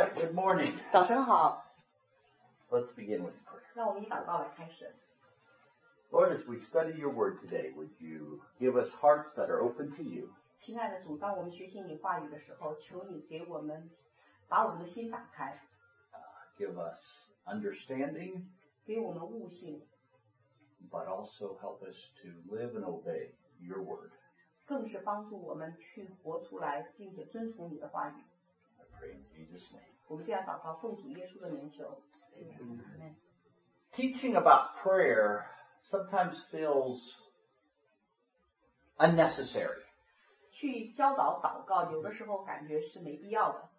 right, good morning. 早晨好， Let's begin with prayer. 让我们以祷告来开始。 Lord, as we study your word today, would you give us hearts that are open to you? 亲爱的主，当我们学习你话语的时候，求你给我们把我们的心打开， Give us understanding, 给我们悟性， but also help us to live and obey your word. 更是帮助我们去活出来，并且遵从你的话语。 I pray in Jesus' name. 我们这样祷告，奉主耶稣的名求。Amen. Teaching about prayer sometimes feels unnecessary. 去教导祷告，有的时候感觉是没必要的。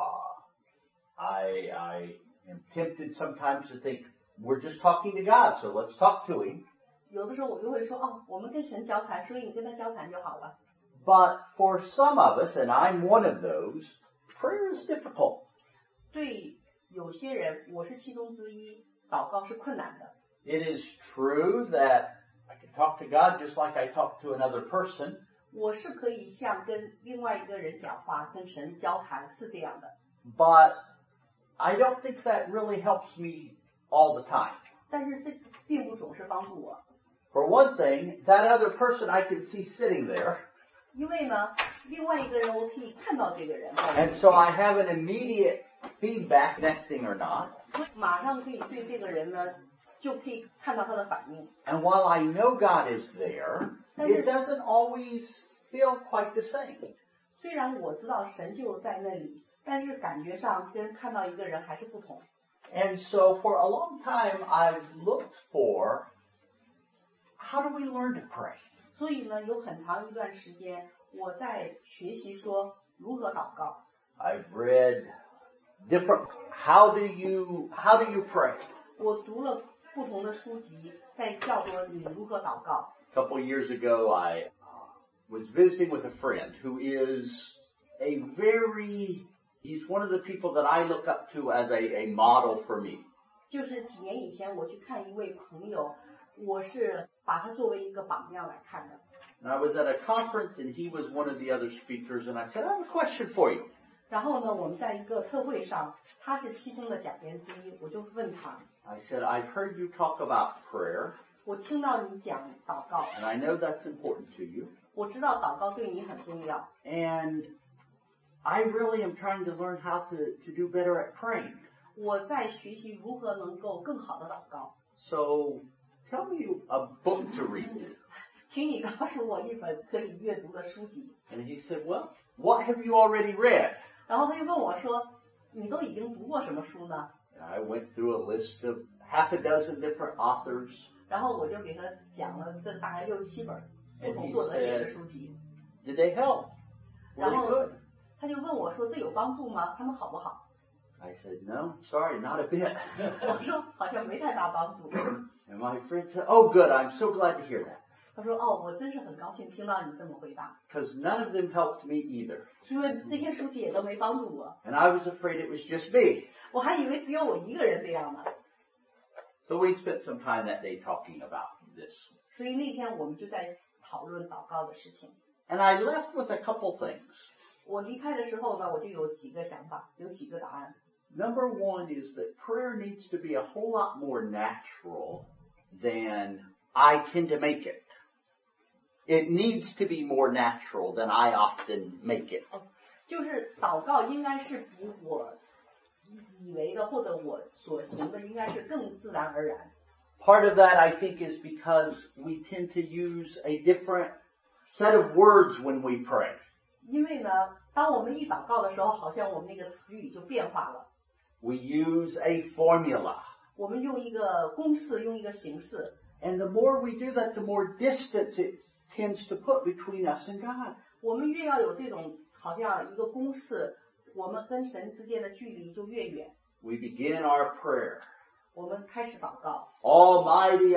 I am tempted sometimes to think we're just talking to God, so let's talk to Him. 有的时候我就会说，哦，我们跟神交谈，所以你跟他交谈就好了。 But for some of us, and I'm one of those, prayer is difficult. 对有些人，我是其中之一，祷告是困难的。 It is true that I can talk to God just like I talk to another person, 我是可以像跟另外一个人讲话，跟神交谈，是这样的。 but I don't think that really helps me all the time. 但是这并不总是帮助我， For one thing, that other person I can see sitting there, 因为呢，另外一个人我可以看到这个人， and so I have an immediate feedback, connecting or not. 马上可以对这个人呢，就可以看到他的反应。 And while I know God is there, it doesn't always feel quite the same. 虽然我知道神就在那里，但是感觉上跟看到一个人还是不同。 And so for a long time, I've looked for, how do we learn to pray? 所以呢，有很长一段时间我在学习说如何祷告。 I've read different, how do you pray? 我读了不同的书籍，在叫做你如何祷告。 A couple of years ago, I was visiting with a friend who is he's one of the people that I look up to as a model for me. 就是几年以前我去看一位朋友，我是把他作为一个榜样来看的。 And I was at a conference and he was one of the other speakers and I said, I have a question for you. 然后呢，我们在一个特会上，他是其中的讲员之一，我就问他， I said, I've heard you talk about prayer 我听到你讲祷告， and I know that's important to you. 我知道祷告对你很重要， And I really am trying to learn how to do better at praying. 我在学习如何能够更好的祷告。 So tell me a book to read. 请你告诉我一本可以阅读的书籍。 And he said, well, what have you already read? 然后他就问我说，你都已经读过什么书呢？ And I went through a list of half a dozen different authors. 然后我就给他讲了这大概6、7本不 And 同 he 作者写的 said, 书籍。 did they help? Were 然 they 后 good? 他就问我说，这有帮助吗？他们好不好？ I said, no, sorry, not a bit. 我说好像没太大帮助。 And my friend said, oh, good, I'm so glad to hear that. 他说哦，我真是很高兴听到你这么回答， Because none of them helped me either. 因为这些书籍也都没帮助我， And I was afraid it was just me. 我还以为只有我一个人这样呢。 So we spent some time that day talking about this. 所以那天我们就在讨论祷告的事情。 And I left with a couple things. 我离开的时候呢，我就有几个想法，有几个答案。 Number one is that prayer needs to be a whole lot more natural than I tend to make it. It needs to be more natural than I often make it. 就是祷告应该是比我以为的或者我所行的应该是更自然而然。 Part of that, I think, is because we tend to use a different set of words when we pray. 因为呢，当我们一祷告的时候，好像我们那个词语就变化了。 We use a formula. 我们用一个公式，用一个形式。 And the more we do that, the more distance it tends to put between us and God. 我们越要有这种好像一个公式，我们跟神之间的距离就越远。 We begin our prayer. 我们开始祷告， Almighty,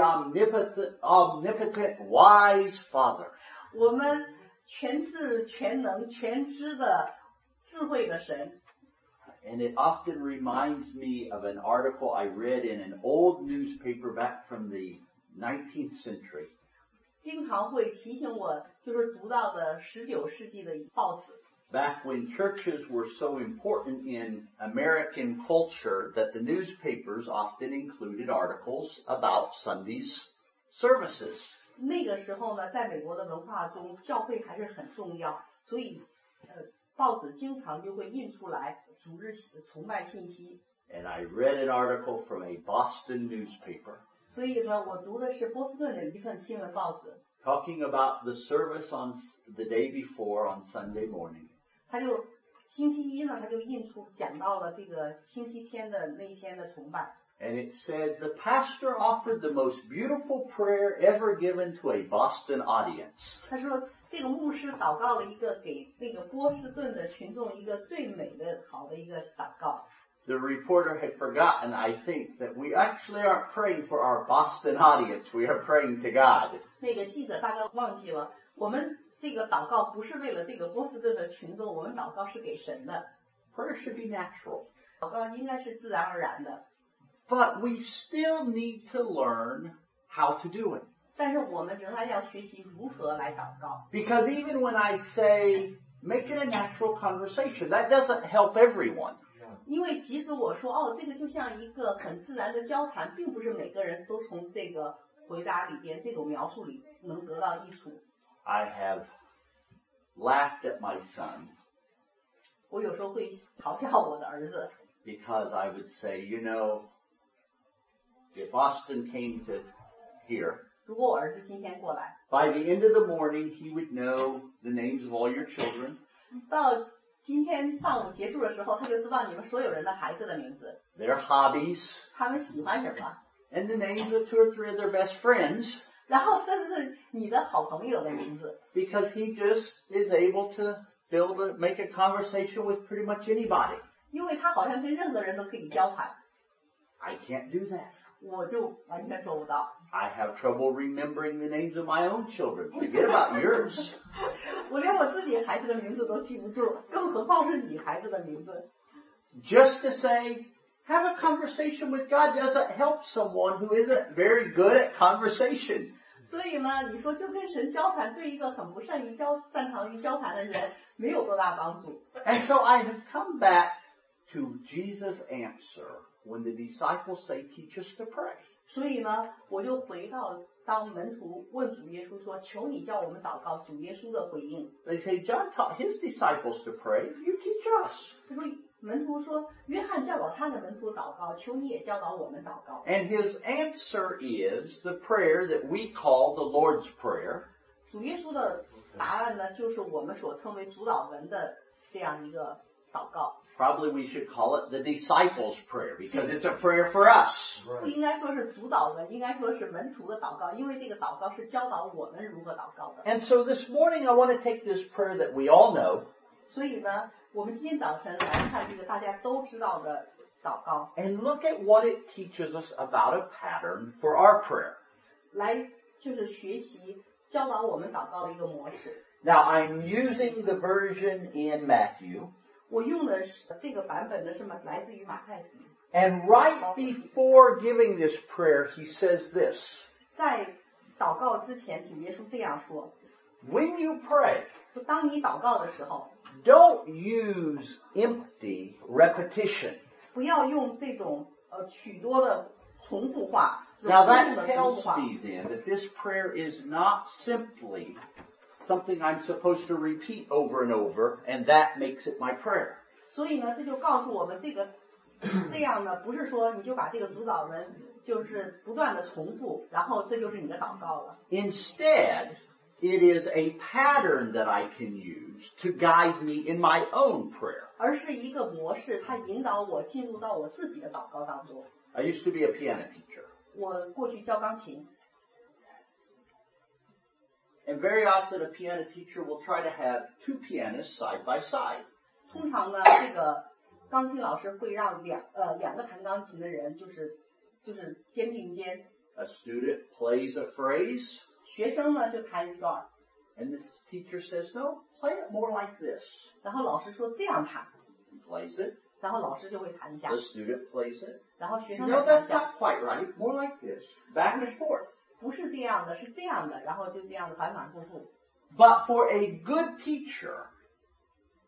omnipotent, wise Father. 我们全智全能全知的智慧的神。 And it often reminds me of an article I read in an old newspaper back from the 19th century. 经常会提醒我，就是读到的19世纪的报纸。 back when churches were so important in American culture that the newspapers often included articles about Sunday's services. 那个时候呢，在美国的文化中，教会还是很重要，所以报纸经常就会印出来主日崇拜信息。 And I read an article from a Boston newspaper. 所以呢，我读的是波士顿的一份新闻报纸。 Talking about the service on the day before on Sunday morning. 他就星期一呢，他就讲到了这个星期天的那一天的崇拜。 And it said, the pastor offered the most beautiful prayer ever given to a Boston audience. 他说，这个牧师祷告了一个给那个波士顿的群众一个最美的好的一个祷告。 The reporter had forgotten, I think, that we actually aren't praying for our Boston audience. We are praying to God. 那个记者大概忘记了，我们这个祷告不是为了这个波士顿的群众，我们祷告是给神的。 Prayer should be natural. 祷告应该是自然而然的。 But we still need to learn how to do it. 但是我们仍然要学习如何来祷告。 Because even when I say, make it a natural conversation, that doesn't help everyone. 因为即使我说这个就像一个很自然的交谈，并不是每个人都从这个回答里边这种描述里能得到益处。 I have laughed at my son. 我有时候会嘲笑我的儿子。 Because I would say, if Austin came to here, 如果我儿子今天过来 by the end of the morning, he would know the names of all your children. 到今天上午结束的时候，他就知道你们所有人的孩子的名字 Their hobbies. 他们喜欢什么 And the names of 2 or 3 of their best friends. 然后甚至是你的好朋友的名字 Because he just is able to make a conversation with pretty much anybody. 因为他好像跟任何人都可以交谈 I can't do that. 我就完全做不到 I have trouble remembering the names of my own children. Forget about yours. 我连我自己孩子的名字都记不住，更何况是你孩子的名字。 Just to say, have a conversation with God doesn't help someone who isn't very good at conversation. 所以呢，你说就跟神交谈，对一个很不擅长于交谈的人，没有多大帮助。 And so I have come back to Jesus' answer when the disciples say, teach us to pray. 所以呢，我就回到当门徒问主耶稣说：“求你叫我们祷告。”主耶稣的回应， They say, John taught his disciples to pray. You teach us. 他说门徒说：“约翰教导他的门徒祷告，求你也教导我们祷告。” And his answer is the prayer that we call the Lord's Prayer. 主耶稣的答案呢，就是我们所称为主祷文的这样一个祷告。 Probably we should call it the disciples' prayer because it's a prayer for us. 不应该说是主祷文，应该说是门徒的祷告，因为这个祷告是教导我们如何祷告的。 And so this morning I want to take this prayer that we all know. 所以呢，我们今天早晨来看这个大家都知道的祷告， And look at what it teaches us about a pattern for our prayer. 来就是学习教导我们祷告的一个模式。 Now I'm using the version in Matthew. 我用的是这个版本呢，是来自于马太福音。 And right before giving this prayer, he says this. 在祷告之前，主耶稣这样说： When you pray, 说当你祷告的时候， don't use empty repetition. 不要用这种许多的重复话， Now 重 that 复的重复 tells 话。 me then that this prayer is not simply something I'm supposed to repeat over and over, and that makes it my prayer. 所以呢，这就告诉我们这样呢，不是说你就把这个主祷文就是不断的重复，然后这就是你的祷告了。 Instead, it is a pattern that I can use to guide me in my own prayer. 而是一个模式，它引导我进入到我自己的祷告当中。 I used to be a piano teacher. 我过去教钢琴， And very often a piano teacher will try to have 2 pianists side by side. 通常呢，这个钢琴老师会让两个弹钢琴的人就是肩并肩， A student plays a phrase, 学生呢就弹一段， and the teacher says, no, play it more like this. 然后老师说这样弹， He plays it, 然后老师就会弹一下 the，student plays it. 然后学生 No, 再弹 that's 一下， not quite right. More like this. Back and forth. 不是这样的，是这样的，然后就这样的反反复复。 But for a good teacher,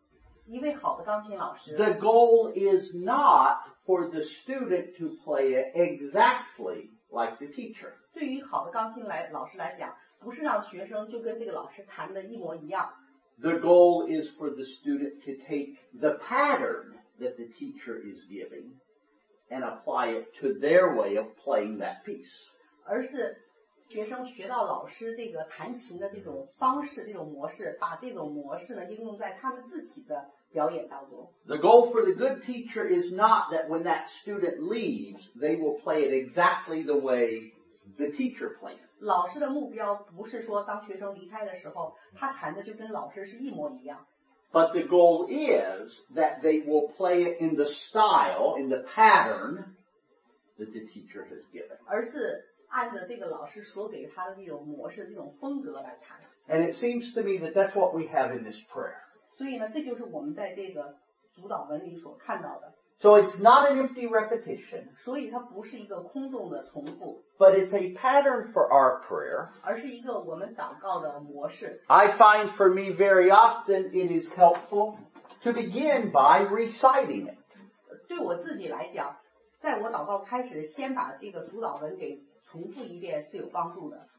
一位好的钢琴老师 the goal is not for the student to play it exactly like the teacher. 对于好的钢琴老师来讲，不是让学生就跟这个老师弹的一模一样。 The goal is for the student to take the pattern that the teacher is giving and apply it to their way of playing that piece. 而是学生学到老师这个弹琴的这种方式、这种模式，把这种模式呢应用在他们自己的表演当中。 The goal for the good teacher is not that when that student leaves, they will play it exactly the way the teacher played. 老师的目标不是说当学生离开的时候，他弹的就跟老师是一模一样。 But the goal is that they will play it in the style, in the pattern that the teacher has given. 而是按照这个老师所给他的这种模式、这种风格来弹。 And it seems to me that that's what we have in this prayer. 所以呢，这就是我们在这个主祷文里所看到的。 So it's not an empty repetition. 所以它不是一个空洞的重复， But it's a pattern for our prayer. 而是一个我们祷告的模式。 I find for me very often it is helpful to begin by reciting it. 对我自己来讲，在我祷告开始，先把这个主祷文给重复一遍是有帮助的。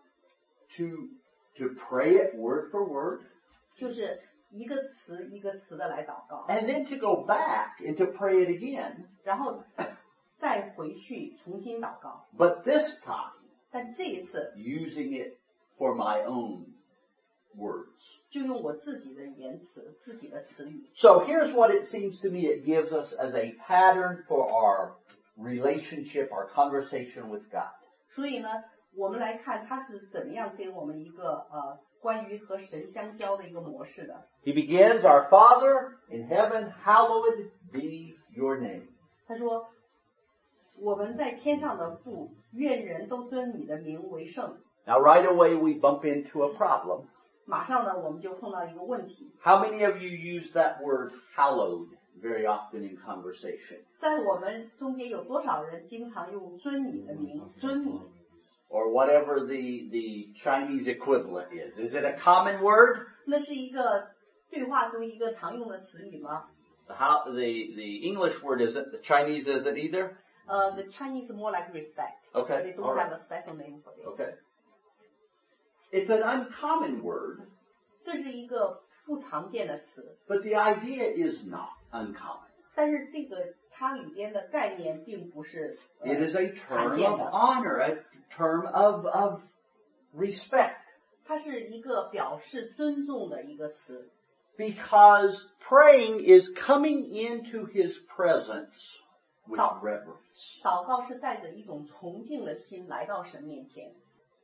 To pray it word for word. 就是一个词一个词的来祷告， And then to go back and to pray it again. 然后再回去重新祷告。 But this time, 但这一次 using it for my own words. 就用我自己的言辞、自己的词语。 So here's what it seems to me it gives us as a pattern for our relationship, our conversation with God. 所以呢，我们来看他是怎么样给我们一个关于和神相交的一个模式的。 He begins, Our Father in heaven, hallowed be your name. 他说：“我们在天上的父，愿人都尊你的名为圣。” Now right away we bump into a problem. 马上呢，我们就碰到一个问题。 How many of you use that word hallowed very often in conversation? 在我们中间有多少人经常用尊你的名，尊你？ Or whatever the Chinese equivalent is. Is it a common word? 那是一个对话中一个常用的词语吗？ The English word isn't, the Chinese isn't either? The Chinese more like respect. Okay, They don't all right. have a special name for it. Okay. It's an uncommon word, 这是一个不常见的词， but the idea is not uncommon. 但是这个它里边的概念并不是 It is a term 常见 of 的， honor, a term of respect. 它是一个表示尊重的一个词。 Because praying is coming into His presence with reverence. 祷告是带着一种崇敬的心来到神面前。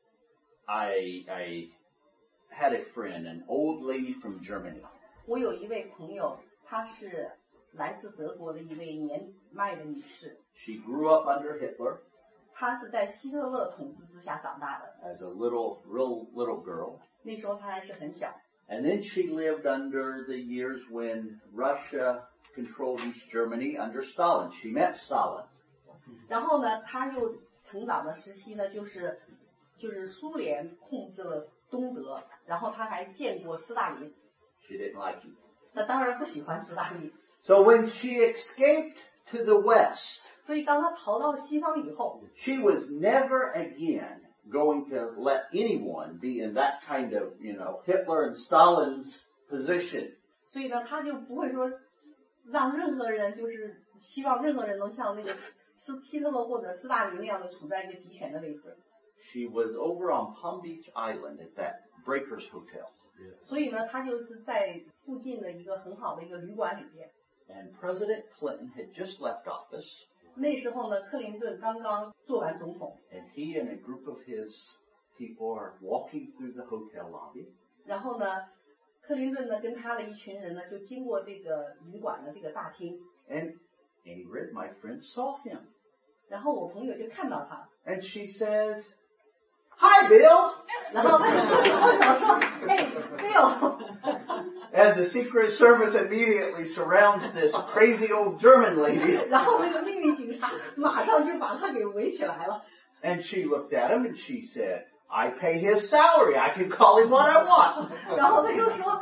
I had a friend, an old lady from Germany. 我有一位朋友，她是来自德国的一位年迈的女士， She grew up under Hitler 她是在希特勒统治之下长大的， as a real little girl. 那时候她还是很小。 And then she lived under the years when Russia controlled East Germany under Stalin. She met Stalin. 然后呢，她又成长的时期呢，就是苏联控制了东德，然后她还见过斯大林。 She didn't like him. 那当然不喜欢斯大林， So when she escaped to the West, 所以当她逃到西方以后， she was never again going to let anyone be in that kind of, Hitler and Stalin's position. 所以呢，她就不会说让任何人，就是希望任何人能像那个希特勒或者斯大林那样的处在一个集权的位置。 She was over on Palm Beach Island at that Breakers Hotel. 所以呢，她就是在附近的一个很好的一个旅馆里边。 And President Clinton had just left office, 那时候呢，克林顿刚刚做完总统， and he and a group of his people are walking through the hotel lobby. 然后呢，克林顿呢跟他的一群人呢就经过这个旅馆的这个大厅， And Ingrid, my friend, saw him. 然后我朋友就看到他， And she says, Hi, Bill! 然后他说：“哎，Bill。” And the Secret Service immediately surrounds this crazy old German lady. 然后那个秘密警察马上就把他给围起来了。 And she looked at him and she said, I pay his salary. I can call him what I want. 然后他就说：“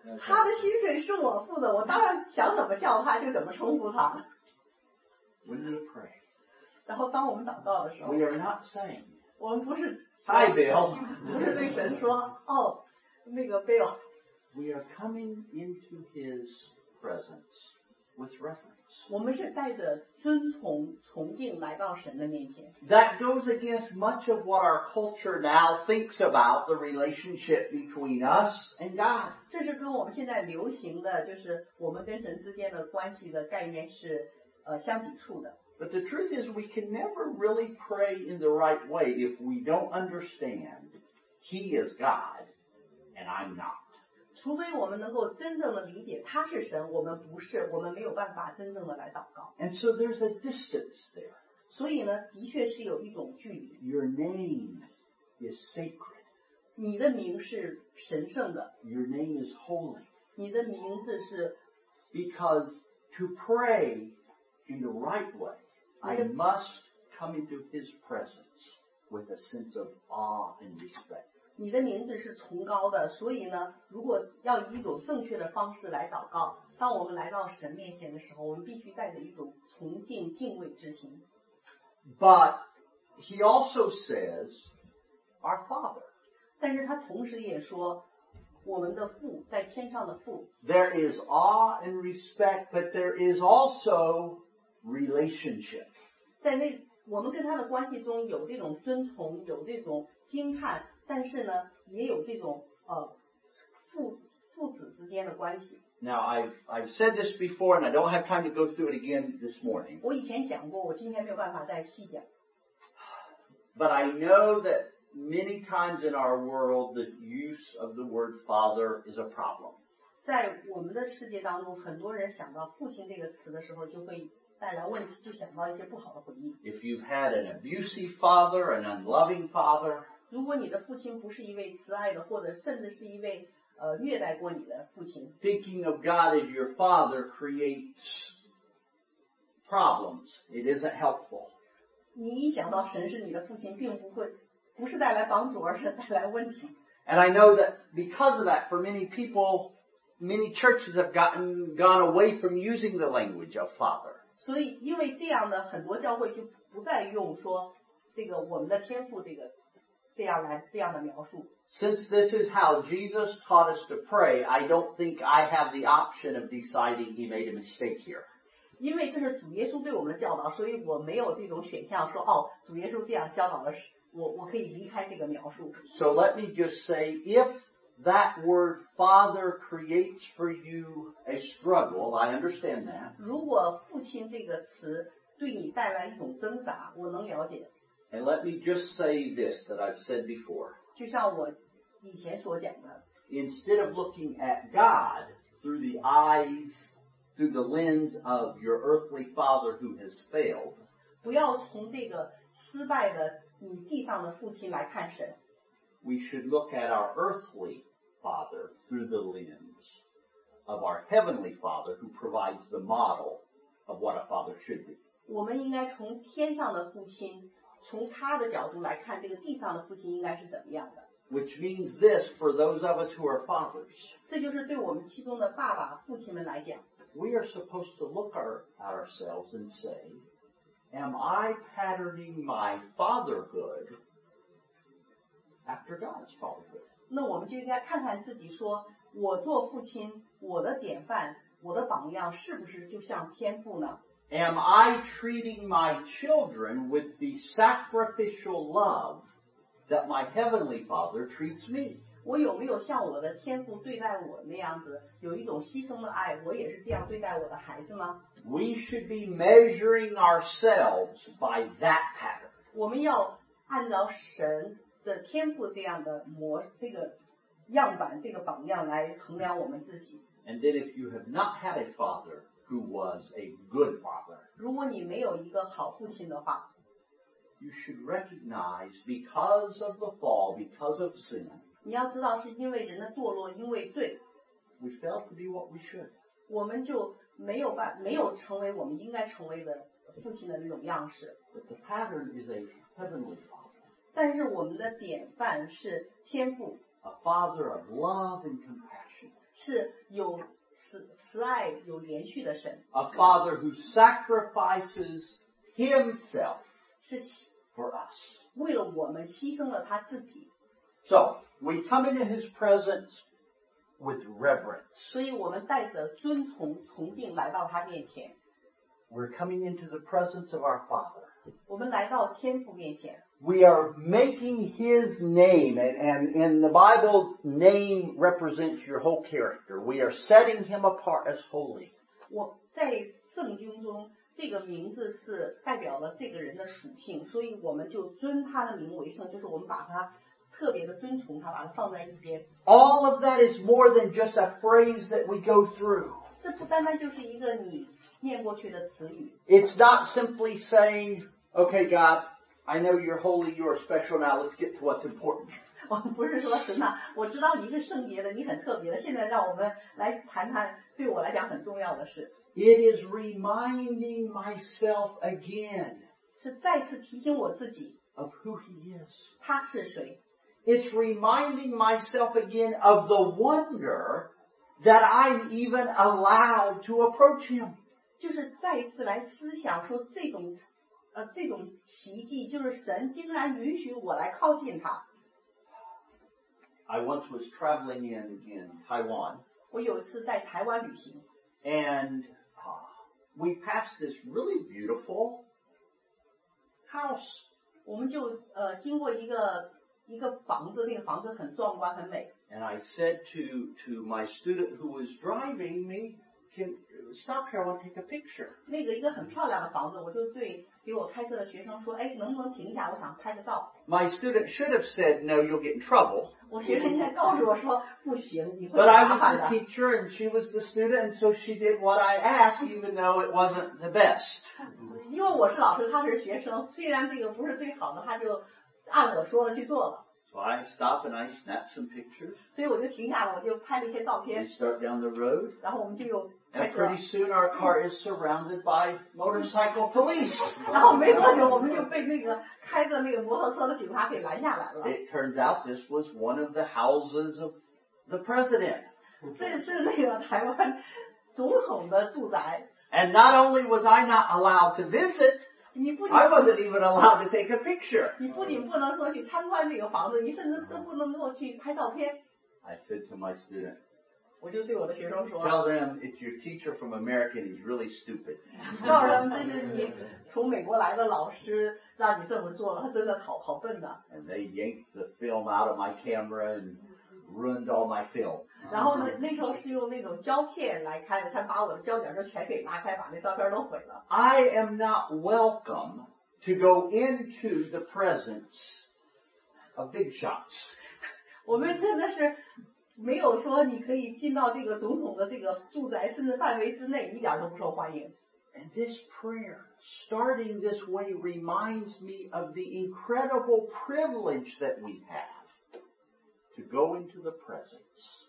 他的薪水是我付的，我当然想怎么叫他就怎么称呼他。 When we pray, 然后当我们祷告的时候， we are not saying, 我们不是 Hi, Bill. 不是对神说，哦，那个 Bill， We are coming into His presence with reverence. 我们是带着尊崇、崇敬来到神的面前。 That goes against much of what our culture now thinks about the relationship between us and God. 这是跟我们现在流行的就是我们跟神之间的关系的概念是相抵触的。 But the truth is we can never really pray in the right way if we don't understand He is God and I'm not. 除非我们能够真正的理解他是神，我们不是，我们没有办法真正的来祷告。 And so there's a distance there. 所以呢，的确是有一种距离。 Your name is sacred. 你的名是神圣的， Your name is holy. 你的名字是 Because to pray in the right way, I must come into His presence with a sense of awe and respect. 你的名字是崇高的，所以呢，如果要以一种正确的方式来祷告，当我们来到神面前的时候，我们必须带着一种崇敬、敬畏之心。 But He also says, our Father. 但是他同时也说，我们的父，在天上的父， There is awe and respect, but there is also relationship. 在那我们跟他的关系中有这种尊崇，有这种惊叹，但是呢，也有这种父子之间的关系。 Now, I've said this before, and I don't have time to go through it again this morning. 我以前讲过，我今天没有办法再细讲。 But I know that many times in our world, the use of the word father is a problem. 在我们的世界当中，很多人想到父亲这个词的时候，就会带来问题，就想到一些不好的回忆。 If you've had an abusive father, an unloving father, 如果你的父亲不是一位慈爱的，或者甚至是一位虐待过你的父亲， thinking of God as your father creates problems. It isn't helpful. 你一想到神是你的父亲，并不是带来帮助，而是带来问题。 And I know that because of that, for many people, many churches have gone away from using the language of father. 所以，因为这样的很多教会就不再用说这个我们的天父这样的描述。 Since this is how Jesus taught us to pray, I don't think I have the option of deciding He made a mistake here. 因为这是主耶稣对我们的教导，所以我没有这种选项说哦，主耶稣这样教导的，我可以离开这个描述。 So let me just say, if that word father creates for you a struggle, I understand that. 如果父亲这个词对你带来一种挣扎，我能了解。 And let me just say this that I've said before. 就像我以前所讲的， Instead of looking at God through the eyes, through the lens of your earthly father who has failed, 不要从这个失败的你地上的父亲来看神， we should look at our earthly father through the lens of our heavenly father who provides the model of what a father should be. 我们应该从天上的父亲，从他的角度来看这个地上的父亲应该是怎么样的。 Which means this for those of us who are fathers. 这就是对我们其中的爸爸、父亲们来讲， We are supposed to look at ourselves and say, am I patterning my fatherhood after God's fatherhood? 那我们就应该看看自己说，我做父亲，我的典范，我的榜样是不是就像天父呢？ Am I treating my children with the sacrificial love that my heavenly Father treats me? 我有没有像我的天父对待我那样子，有一种牺牲的爱，我也是这样对待我的孩子吗？ We should be measuring ourselves by that pattern. 我们要按照神的天赋这样的这个样板、这个榜样来衡量我们自己。 And then if you have not had a father who was a good father, 如果你没有一个好父亲的话， you should recognize because of the fall, because of sin, 你要知道是因为人的堕落，因为罪， we failed to be what we should. 我们就没有成为我们应该成为的父亲的那种样式。 But the pattern is a heavenly father, 但是我们的典范是天父， a father of love and compassion, 是有慈爱、有连续的神。 A Father who sacrifices himself 是 for us. 为了我们牺牲了他自己。 So, we come into his presence with reverence. 所以我们带着尊崇、崇敬来到他面前。 We're coming into the presence of our Father. 我们来到天父面前。 We are making his name, and in the Bible, name represents your whole character. We are setting him apart as holy. 我在圣经中，这个名字是代表了这个人的属性，所以我们就尊他的名为圣，就是我们把他特别的尊崇他，把它放在一边。 All of that is more than just a phrase that we go through. 这不单单就是一个你念过去的词语， It's not simply saying, okay, God, I know you're holy, you're special, now let's get to what's important. 我们不是说神呐，我知道你是圣洁的，你很特别的，现在让我们来谈谈对我来讲很重要的事， It is reminding myself again 是再次提醒我自己 of who he is. 他是谁。 It's reminding myself again of the wonder that I'm even allowed to approach him. 就是再一次来思想说这种奇迹，就是神竟然允许我来靠近他。 I once was traveling in Taiwan, 我有一次在台湾旅行， and we passed this really beautiful house. 我们就经过一个房子，那个房子很壮观很美。 And I said to my student who was driving me, "Can stop here, I want to take a picture." 那个一个很漂亮的房子，我就对给我开车的学生说，哎，能不能停一下，我想拍个照。 My student should have said, "No, you'll get in trouble." 我学生应该告诉我说，不行，你会 But I 麻 was 烦 the 的。 teacher and she was the student, and so she did what I asked, even though it wasn't the best. 因为我是老师，他是学生，虽然这个不是最好的，他就按我说的去做了。 So I stopped and I snapped some pictures. 所以我就停下了，我就拍了一些照 We 片， start down the road, 然后我们就又开 and 车。 pretty soon our car is surrounded by motorcycle police. 然后没多久，我们就被那个开着那个摩托车的警察给拦下来了。 It turns out this was one of the houses of the president. 这是那个台湾总统的住宅， And not only was I not allowed to visit, 你不 I 仅 wasn't even allowed to take a picture. 你不仅不能说去参观这个房子，你甚至都不能够去拍照片。 I said to my student, 我就对我的学生说， tell them it's your teacher from America and he's really stupid. 告诉他们这是你从美国来的老师让你这么做了，他真的好笨的。 And they yanked the film out of my camera and ruined all my film. 然后呢，那时候是用那种胶片来开的，他把我的胶卷就全给拉开，把那照片都毁了。 I am not welcome to go into the presence of big shots. 我们真的是没有说你可以进到这个总统的这个住宅甚至范围之内，一点都不受欢迎。 And this prayer, starting this way, reminds me of the incredible privilege that we have to go into the presence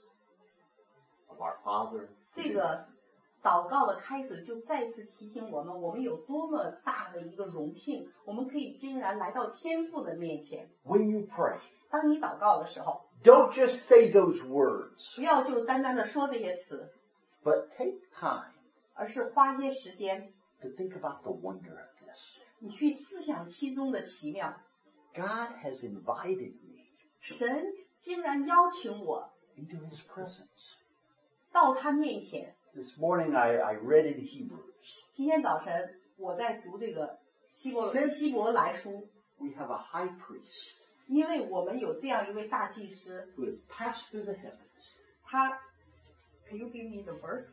of our Father. 这个祷告的开始就再次提醒我们，我们有多么大的一个荣幸，我们可以竟然来到天父的面前。 When you pray, 当你祷告的时候， don't just say those words, 不要就单单的说这些词， but take time 而是花些时间， to think about the wonder of this. 你去思想其中的奇妙。 God has invited me 神竟然邀请我 into His presence. 到他面前。 This morning I read in Hebrews. 今天早晨我在读这个希伯来书， We have a high priest 因为我们有这样一位大祭司， who has passed through the heavens. 他 Can you give me the verse?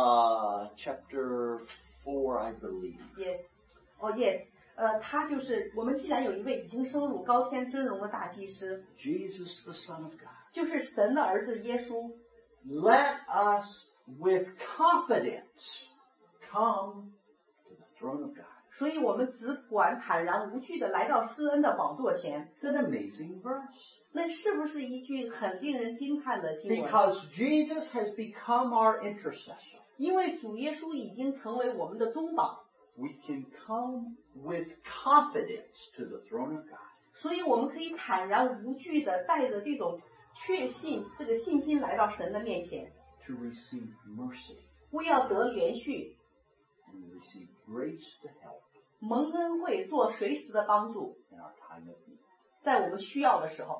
Chapter 4, I believe. Yes. Oh yes. 他就是我们既然有一位已经升入高天尊荣的大祭司， Jesus, the Son of God. 就是神的儿子耶稣。 Let us with confidence come to the throne of God. 所以我们只管坦然无惧的来到施恩的宝座前。 It's an amazing verse. 那是不是一句很令人惊叹的经文？ Because Jesus has become our intercessor. 因为主耶稣已经成为我们的中保， We can come with confidence to the throne of God. 所以我们可以坦然无惧的带着这种确信、这个信心来到神的面前， to receive mercy, 为要得连续， and receive grace to help 蒙恩惠，做随时的帮助， in our time of need. 在我们需要的时候。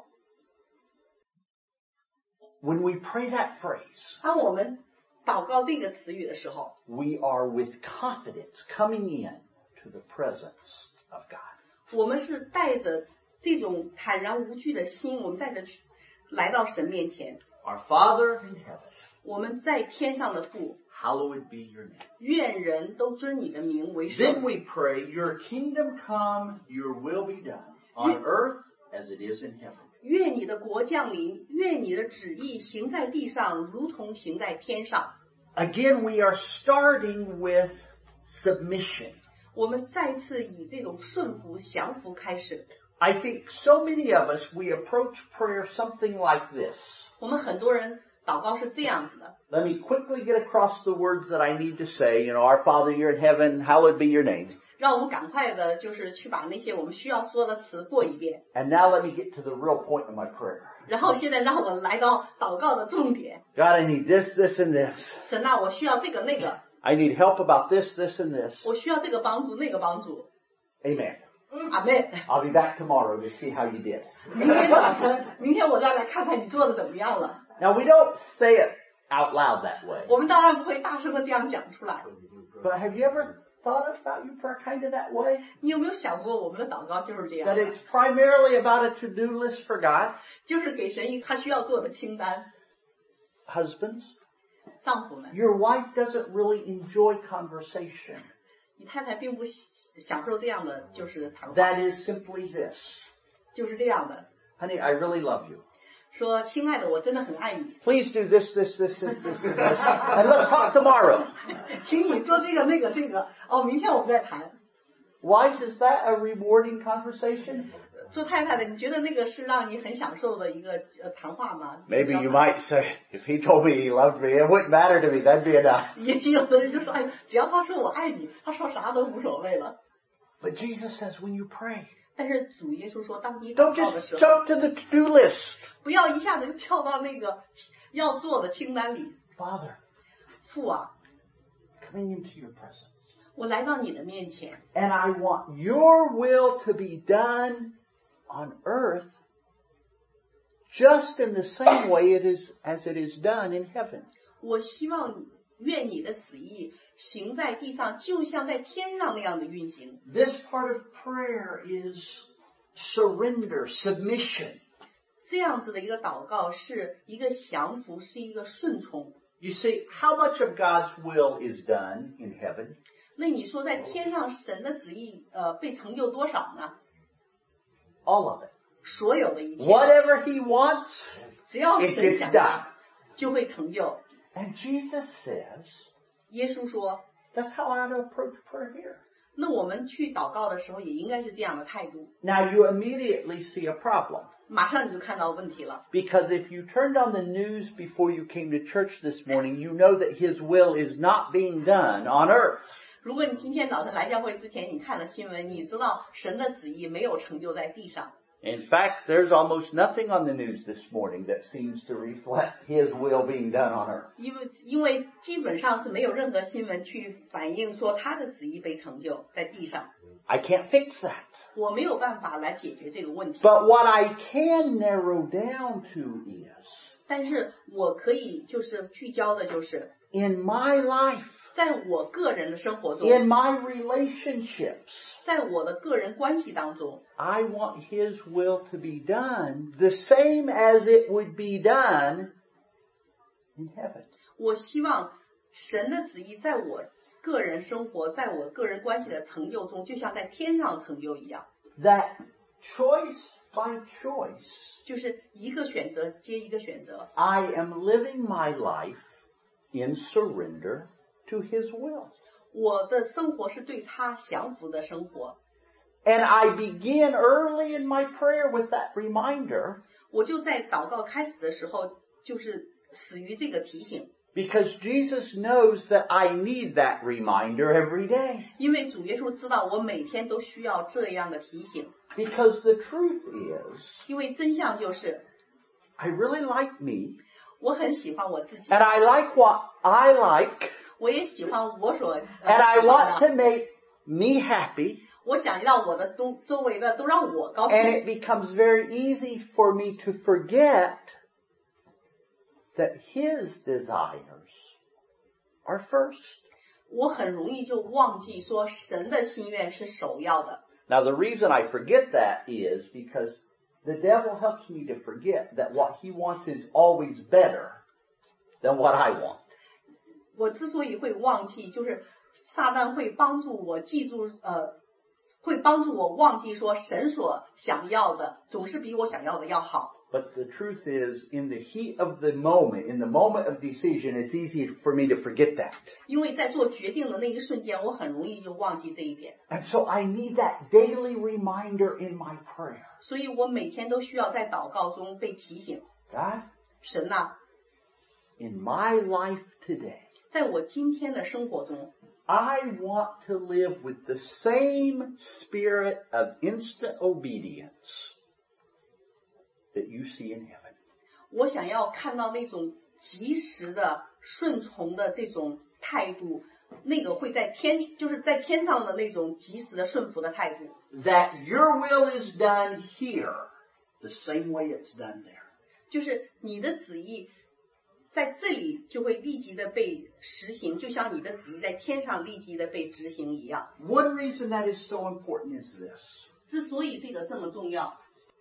When we pray that phrase, 当我们祷告这个词语的时候， we are with confidence coming in to the presence of God. 我们是带着这种坦然无惧的心，我们带着来到神面前。 Our Father in heaven, 我们在天上的父， hallowed be your name. 愿人都尊你的名为 Then 圣。 we pray, your kingdom come, your will be done, on earth as it is in heaven. 愿你的国降临，愿你的旨意行在地上，如同行在天上。 Again, we are starting with submission. 我们再次以这种顺服、降服开始。 I think so many of us, we approach prayer something like this. 我们很多人祷告是这样子的。 Let me quickly get across the words that I need to say. Our Father, you're in heaven, hallowed be your name. 让我们赶快的，就是去把那些我们需要说的词过一遍。 And now let me get to the real point of my prayer. 然后现在让我来到祷告的重点。 God, I need this, this, and this. 神啊，我需要这个那个， I need help about this, this, and this. 我需要这个帮助那个帮助。 Amen. 阿妹， I'll be back tomorrow to see how you did. 明天早晨，明天我再来看看你做的怎么样了。 Now, we don't say it out loud that way. 我们当然不会大声的这样讲出来。 But have you ever thought about your prayer kind of that way? 你有没有想过，我们的祷告就是这样 That 的， it's primarily about a to-do list for God? 就是给神一他需要做的清单。 Husbands, 丈夫们， your wife doesn't really enjoy conversation. 你太太并不享受这样的就是谈话， That is simply this. 就是这样的。 Honey, I really love you. 说，亲爱的，我真的很爱你， Please do this, this, this, this, this, and this. And let's talk tomorrow. 请你做这个那个这个。哦，明天我们再谈。 Wives, is that a rewarding conversation? 做太太的，你觉得那个是让你很享受的一个谈话吗？ Maybe you might say, if he told me he loved me, it wouldn't matter to me. That'd be enough. 也有的人就说，哎，只要他说我爱你，他说啥都无所谓了。 But Jesus says when you pray, 但是主耶稣说，当你 don't 祷告的 just 时候， jump to the to-do list. 不要一下子就跳到那个要做的清单里。 Father, 父啊， coming into your presence. 我来到你的面前， And I want your will to be done on earth just in the same way as it is done in heaven. 我希望你愿你的旨意行在地上，就像在天上那样的运行。 This part of prayer is surrender, submission. 这样子的一个祷告是一个降服，是一个顺从。 You see, how much of God's will is done in heaven? 那你说在天上神的旨意被成就多少呢？ All of it. 所有的一切， Whatever he wants, 只要 it 神 gets 想 done. 要，就会成就。 And Jesus says, 耶稣说， that's how I ought to approach prayer here. 那我们去祷告的时候也应该是这样的态度。 Now you immediately see a problem. 马上你就看到问题了， Because if you turned on the news before you came to church this morning, you know that his will is not being done on earth. 如果你今天早晨来教会之前，你看了新闻，你知道神的旨意没有成就在地上。 In fact, there's almost nothing on the news this morning that seems to reflect his will being done on earth. 因为基本上是没有任何新闻去反映说他的旨意被成就在地上。 I can't fix that. 我没有办法来解决这个问题， But what I can narrow down to is, 但是我可以就是聚焦的就是 in my life, 在我个人的生活中， in my relationships, 在我的个人关系当中， I want his will to be done the same as it would be done in heaven. 我希望神的旨意在我个人生活，在我个人关系的成就中，就像在天上成就一样， That choice by choice, 就是一个选择接一个选择。 I am living my life in surrender to his will. 我的生活是对他降服的生活， And I begin early in my prayer with that reminder, 我就在祷告开始的时候，就是死于这个提醒， because Jesus knows that I need that reminder every day. 因为主耶稣知道我每天都需要这样的提醒， Because the truth is, 因为真相就是， I really like me, 我很喜欢我自己， And I like what I like. 我也喜欢我所 And I 喜 want 欢 to 的， make me happy. 我想让我的周围的都让我高 And 兴。 it becomes very easy for me to forget that His desires are first. 我很容易就忘记说神的心愿是首要的。 Now the reason I forget that is because the devil helps me to forget that what he wants is always better than what I want. 我之所以会忘记，就是撒旦会帮助我记住，会帮助我忘记说神所想要的总是比我想要的要好。 But the truth is, in the heat of the moment, in the moment of decision, it's easy for me to forget that. 因为在做决定的那一瞬间，我很容易就忘记这一点， And so I need that daily reminder in my prayer. 所以我每天都需要在祷告中被提醒。 God, 神呐， in my life today, 在我今天的生活中， I want to live with the same spirit of instant obedience that you see in heaven. 我想要看到那种及时的顺从的这种态度，那个会在天，就是在天上的那种及时的顺服的态度。 That your will is done here the same way it's done there. 就是你的旨意在这里就会立即的被实行，就像你的旨意在天上立即的被执行一样。 One reason that is so important is this. 之所以这个这么重要，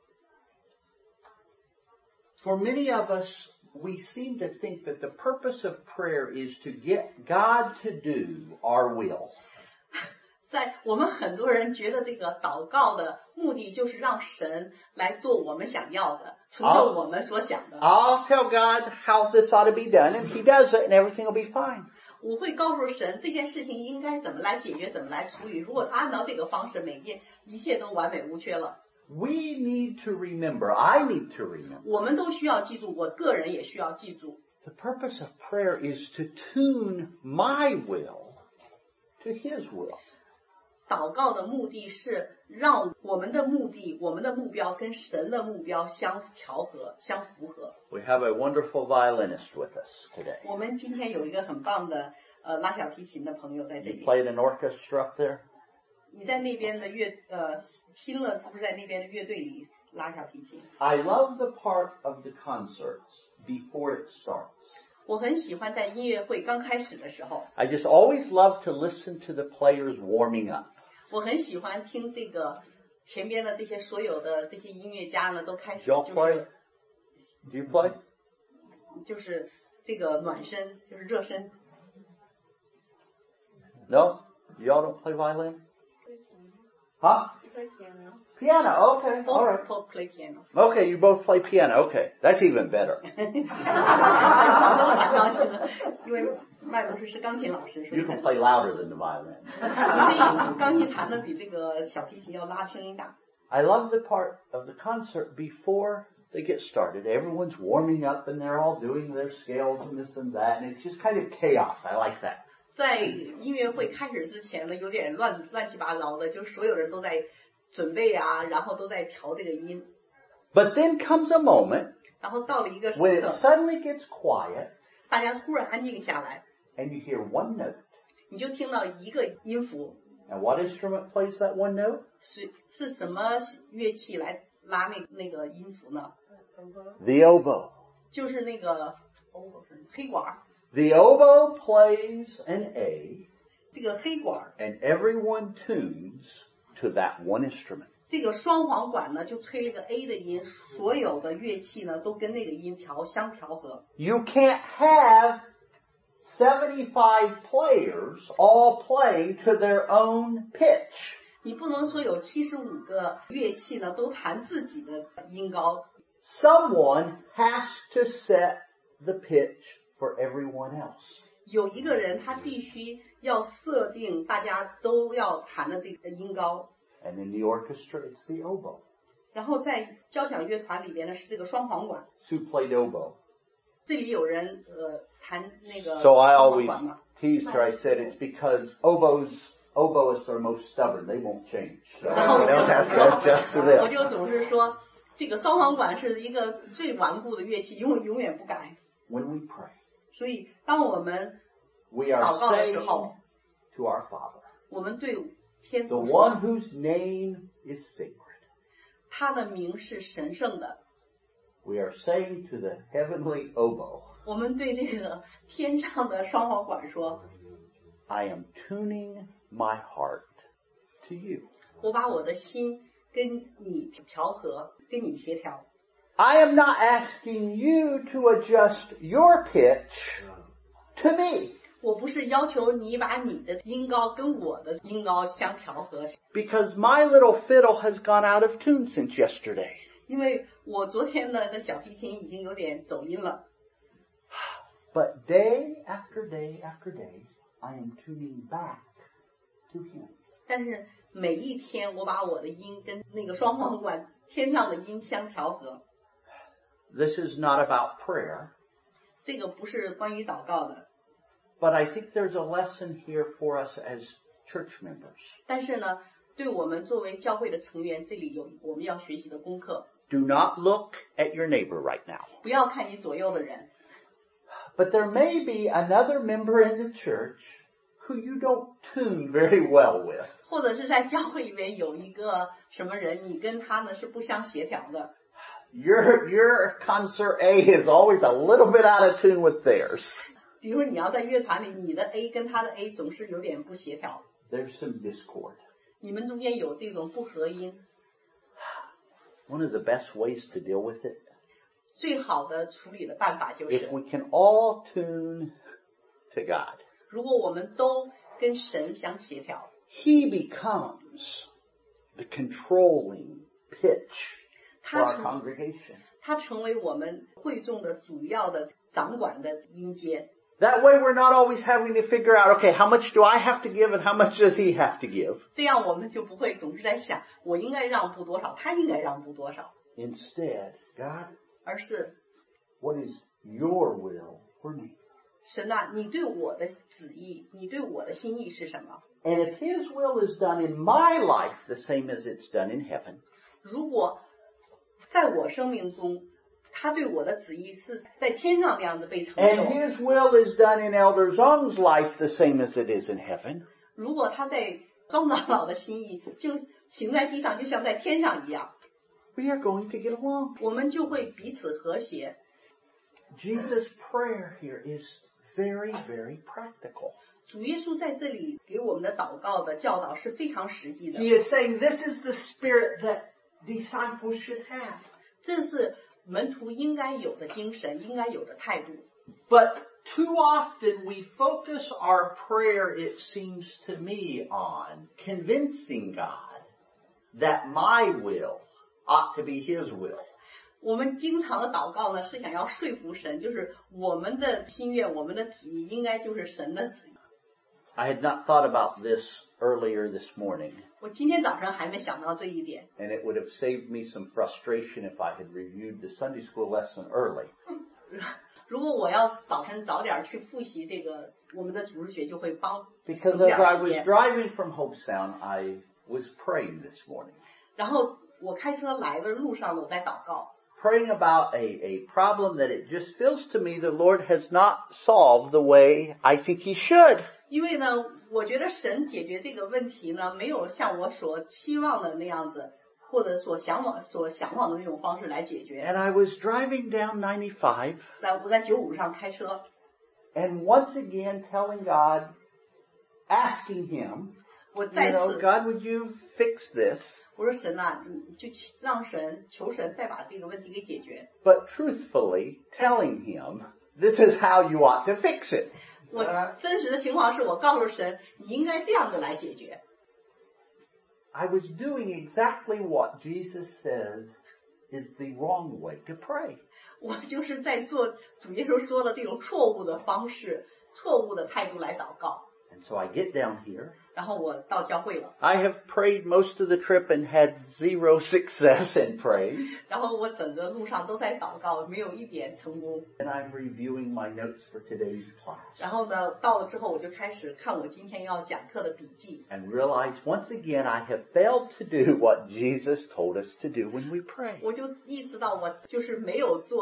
For many of us, we seem to think that the purpose of prayer is to get God to do our will. 在我们很多人觉得这个祷告的目的就是让神来做我们想要的，成就我们所想的。 I'll tell God how this ought to be done, and He does it, and everything will be fine. 我会告诉神这件事情应该怎么来解决，怎么来处理。如果他按照这个方式，一切都完美无缺了。 We need to remember, I need to remember, 我们都需要记住，我个人也需要记住， the purpose of prayer is to tune my will to His will. 祷告的目的是让我们的目的、我们的目标跟神的目标相调和、相符合。 We have a wonderful violinist with us today. 我们今天有一个很棒的拉小提琴的朋友在这 You 里。 play in an orchestra up there? 你在那边的新乐是不是在那边的乐队里拉小提琴？ I love the part of the concerts before it starts. 我很喜欢在音乐会刚开始的时候， I just always love to listen to the players warming up. 我很喜欢听这个前边的这些所有的这些音乐家呢都开始 Y'all play? Do you play? 就是这个暖身，就是热身。 No? Y'all don't play violin? Huh? Piano, okay, all right. Both play piano。 Okay, you both play piano, okay. That's even better. 都弹钢琴了，因为麦博士是钢琴老师，所以 You can play louder than the violin. 所以钢琴弹的比这个小提琴要拉声音大。 I love the part of the concert before they get started. Everyone's warming up and they're all doing their scales and this and that, and it's just kind of chaos. I like that. 在音乐会开始之前呢，有点乱七八糟的，就是所有人都在准备啊，然后都在调这个音。 But then comes a moment 然后到了一个时 when it 刻， suddenly gets quiet 大家突然安静下来， and you hear one note. 你就听到一个音符， And what instrument plays that one note? 是什么乐器来拉那个音符呢？ The oboe. 就是那个黑管。 The oboe plays an A, 这个黑管， and everyone tunes to that one instrument. 这个双簧管呢就吹了个 A 的音，所有的乐器呢都跟那个音相调和。 You can't have 75 players all playing to their own pitch. 你不能说有75个乐器呢都弹自己的音高， Someone has to set the pitch for everyone else. 有一个人他必须要设定大家都要弹的这个音高。 And in the orchestra, it's the oboe. 然后在交响乐团里边呢是这个双簧管， Sue played oboe. 这里有人弹那个 So I 双簧 always 管嘛。 teased her. I said it's because oboists are most stubborn. They won't change. So 然后 everyone else has to adjust to 我 this. 就总是说，这个双簧管是一个最顽固的乐器，永远不改。 when we pray. 所以当我们 We are 祷告的时 saying 候， to our Father, 我们对天 the 父 one 说， whose name is sacred. 他的名是神圣的。 We are saying to the heavenly oboe, 我们对这个天上的双簧管说， I am tuning my heart to you. 我把我的心跟你调和，跟你协调。 I am not asking you to adjust your pitch to me, 我不是要求你把你的音高跟我的音高相调和， because my little fiddle has gone out of tune since yesterday. 因为我昨天的小提琴已经有点走音了。 But day after day after day, I am tuning back to him. 但是每一天我把我的音跟那个双簧管天上的音相调和。 This is not about prayer, 这个不是关于祷告的， but I think there's a lesson here for us as church members. 但是呢，对我们作为教会的成员，这里有我们要学习的功课。 Do not look at your neighbor right now. 不要看你左右的人， But there may be another member in the church who you don't tune very well with. 或者是在教会里面有一个什么人，你跟他呢是不相协调的。 Your concert A is always a little bit out of tune with theirs. 比如你要在乐团里，你的 A 跟他的 A 总是有点不协调， There's some discord. 你们中间有这种不合音。 One of the best ways to deal with it, 最好的处理的办法就 if 是， we can all tune to God, 如果我们都跟神相协调， He becomes the controlling pitch for 他 our 成 congregation. 他成为我们会众的主要的掌管的音阶。 That way we're not always having to figure out, okay, how much do I have to give and how much does He have to give? 这样我们就不会总是在想，我应该让步多少，他应该让步多少， Instead, God, 而是 what is your will for me? 神啊，你对我的旨意，你对我的心意是什么？ And if His will is done in my life the same as it's done in heaven, 如果在我生命中，他对我的旨意是在天上那样子被成 and 就， His will is done in Elder Zong's life the same as it is in heaven, 如果他在庄长老的心意就行在地上，就像在天上一样， we are going to get along. 我们就会彼此和谐。 Jesus' prayer here is very, very practical. 主耶稣在这里给我们的祷告的教导是非常实际的， He is saying this is the spirit that disciples should have. 这是门徒应该有的精神，应该有的态度。 But too often we focus our prayer, it seems to me, on convincing God that my will ought to be His will. 我们经常的祷告呢，是想要说服神，就是我们的心愿、我们的旨意应该就是神的旨意。 I had not thought about this earlier this morning, 我今天早上还没想到这一点， and it would have saved me some frustration if I had reviewed the Sunday school lesson early. 如果我要早晨早点去复习这个我们的主日学，就会帮 Because 省 as 点 I 时 was 间。 driving from Hopestown, I was praying this morning. 然后我开车来的路上呢，我在祷告， Praying about a problem that it just feels to me the Lord has not solved the way I think He should. 因为呢，我觉得神解决这个问题呢，没有像我所期望的那样子，或者所向往的那种方式来解决。 And I was driving down 95, 我在95上开车， and once again telling God, asking Him, 我再 you know, 次 God, would you fix this? 我说神啊，你就让神求神再把这个问题给解决。 But truthfully telling Him, this is how you ought to fix it. 我真实的情况是我告诉神，你应该这样子来解决。 I was doing exactly what Jesus says is the wrong way to pray. 我就是在做主耶稣说的这种错误的方式、错误的态度来祷告。 And so I get down here. 然后我到教会了， I have prayed most of the trip and had zero success in praying. 然后我整个路上都在祷告，没有一点成功。 And I'm reviewing my notes for today's class. 然后呢，到了之后我就开始看我今天要讲课的笔记， And realize once again I have failed to do what Jesus told us to do when we pray. 我就意识到我就是没有做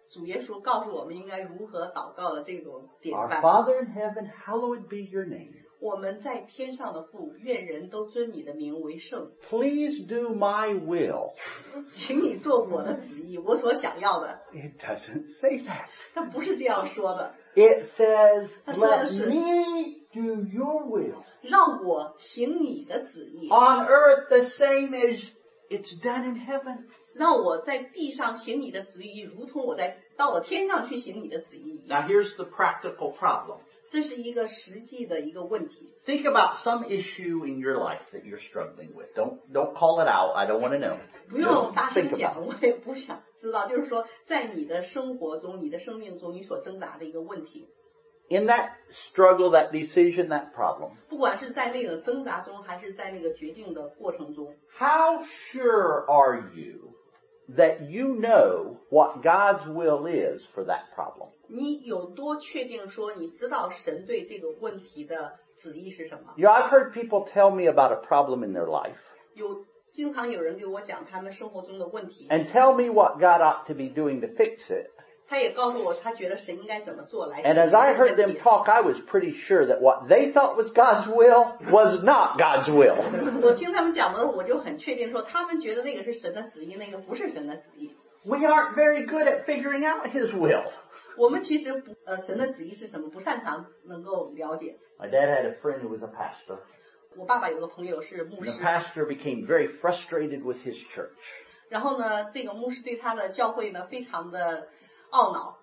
主耶稣告诉我们应该如何祷告的这种典 Our 范。 Father in heaven, hallowed be your name. 我们在天上的父，愿人都尊你的名为圣。 Please do my will. 请你做我的旨意，我所想要的。 It doesn't say that. 他不是这样说的， It says, 他说的 let 是 me do your will. 让我行你的旨意， On earth the same as it's done in heaven. 让我在地上行你的旨意，如同我到了天上去行你的旨意一样。 Now here's the practical problem. 这是一个实际的一个问题。 Think about some issue in your life that you're struggling with. Don't call it out. I don't want to know. 不用 Just 大 think 声 about 讲， it. 我也不想知道。就是说，在你的生活中、你的生命中，你所挣扎的一个问题， In that struggle, that decision, that problem, 不管是在那个挣扎中，还是在那个决定的过程中， how sure are you that you know what God's will is for that problem? 你有多确定说你知道神对这个问题的旨意是什么？ You know, I've heard people tell me about a problem in their life 经常有人给我讲他们生活中的问题， and tell me what God ought to be doing to fix it. 他也告诉我他觉得神应该怎么做来解 And 决 as I 这个 heard 问 them 题。 talk, I was pretty sure that what they thought was God's will was not God's will. 我听他们讲的，我就很确定说，他们觉得那个是神的旨意，那个不是神的旨意。 We aren't very good at figuring out His will. 我们其实神的旨意是什么，不擅长能够了解。 My dad had a friend who was a pastor. 我爸爸有个朋友是牧 And the 师， pastor became very frustrated with his church. 然后呢，这个牧师对他的教会呢非常的懊恼，